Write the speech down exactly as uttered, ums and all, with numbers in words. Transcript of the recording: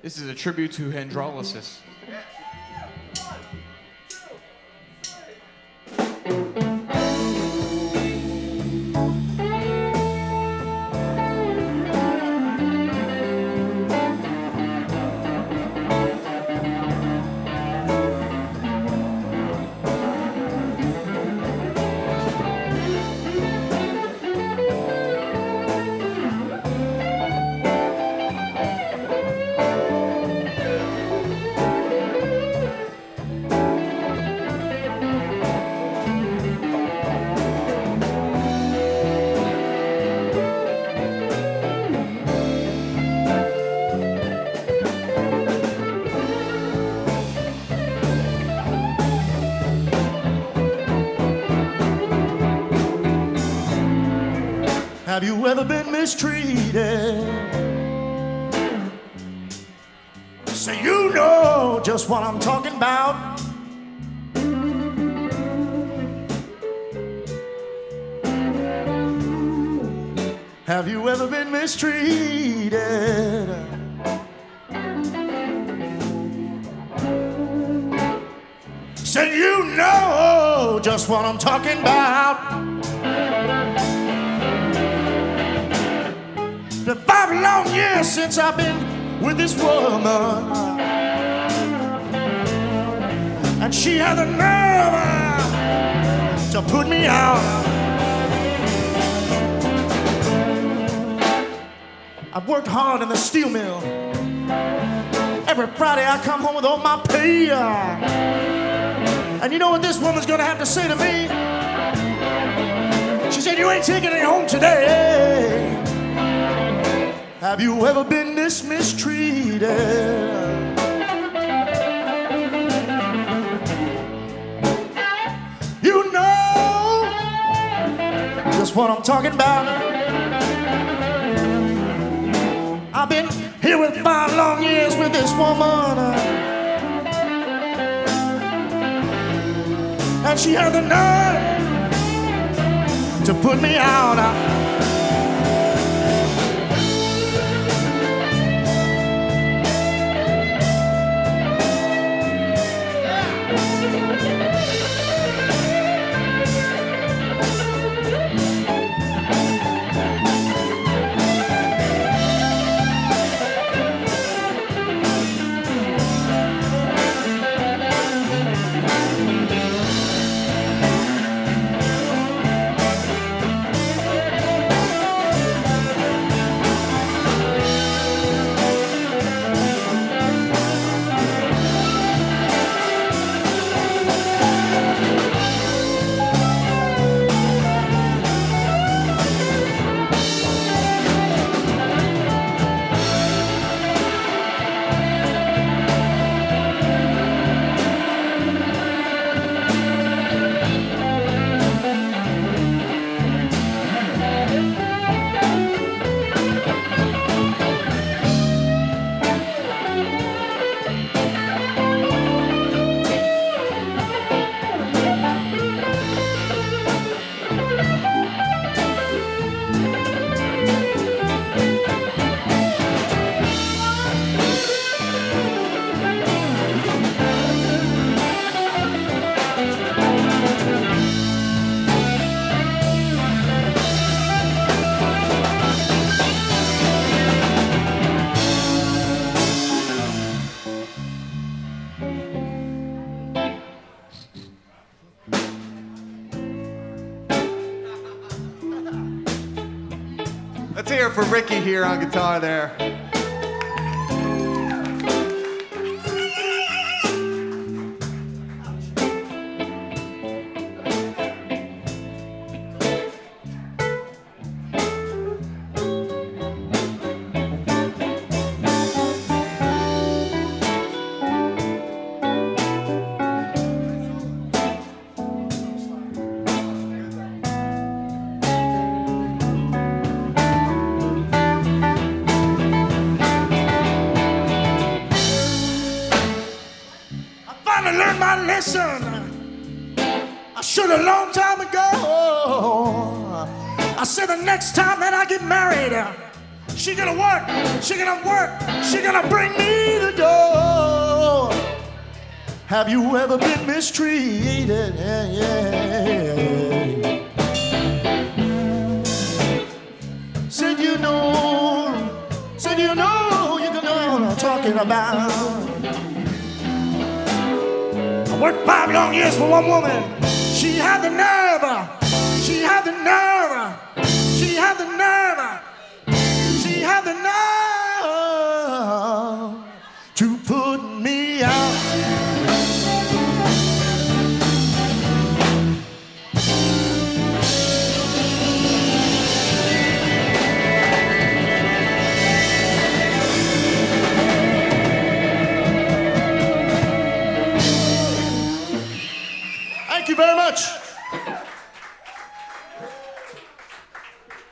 This is a tribute to Androlysis. Have you ever been mistreated? So you know just what I'm talking about. Have you ever been mistreated? So you know just what I'm talking about. The five long years since I've been with this woman, and she had the nerve to put me out. I've worked hard in the steel mill. Every Friday I come home with all my pay. And you know what this woman's gonna have to say to me? She said, "You ain't taking it home today." Have you ever been this mistreated? You know just what I'm talking about. I've been here with five long years with this woman, and she had the nerve to put me out. Let's hear it for Ricky here on guitar there. Learn my lesson. I should have long time ago. I said the next time that I get married, she gonna work, she gonna work, she gonna bring me Have you ever been mistreated? Yeah, yeah. Said you know, said you know, you can know what I'm talking about. I worked five long years for one woman. She had the nerve, she had the nerve, she had the nerve, she had the nerve.